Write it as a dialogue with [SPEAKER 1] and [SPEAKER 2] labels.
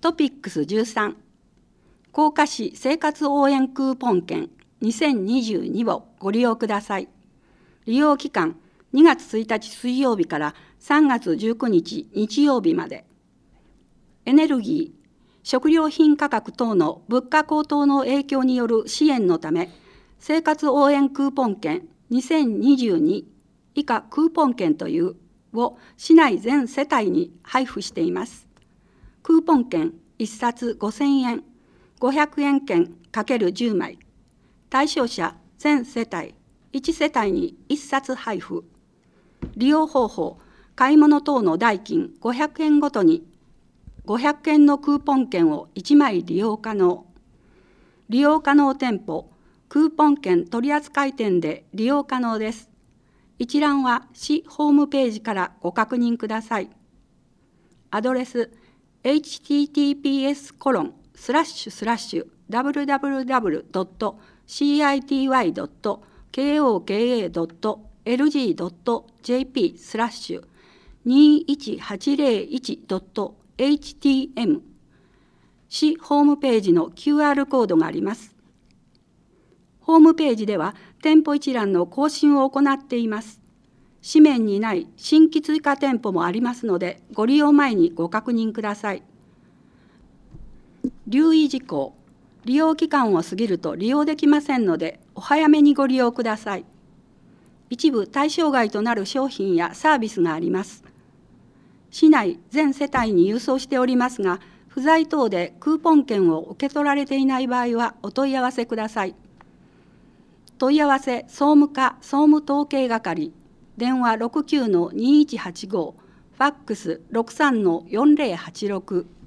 [SPEAKER 1] トピックス13、甲賀市生活応援クーポン券2022をご利用ください。利用期間2月1日水曜日から3月19日日曜日まで。エネルギー、食料品価格等の物価高騰の影響による支援のため、生活応援クーポン券2022以下クーポン券というを市内全世帯に配布しています。クーポン券1冊5000円、500円券 ×10 枚。対象者全世帯、1世帯に1冊配布。利用方法、買い物等の代金500円ごとに500円のクーポン券を1枚利用可能。利用可能店舗、クーポン券取扱店で利用可能です。一覧は市ホームページからご確認ください。アドレス https://www.city.koka.lg.jp/2180.htm 市ホームページの QR コードがあります。ホームページでは店舗一覧の更新を行っています。紙面にない新規追加店舗もありますので、ご利用前にご確認ください。留意事項、利用期間を過ぎると利用できませんので、お早めにご利用ください。一部対象外となる商品やサービスがあります。市内全世帯に郵送しておりますが、不在等でクーポン券を受け取られていない場合はお問い合わせください。問い合わせ総務課総務統計係、電話69-2185、ファックス63-4086。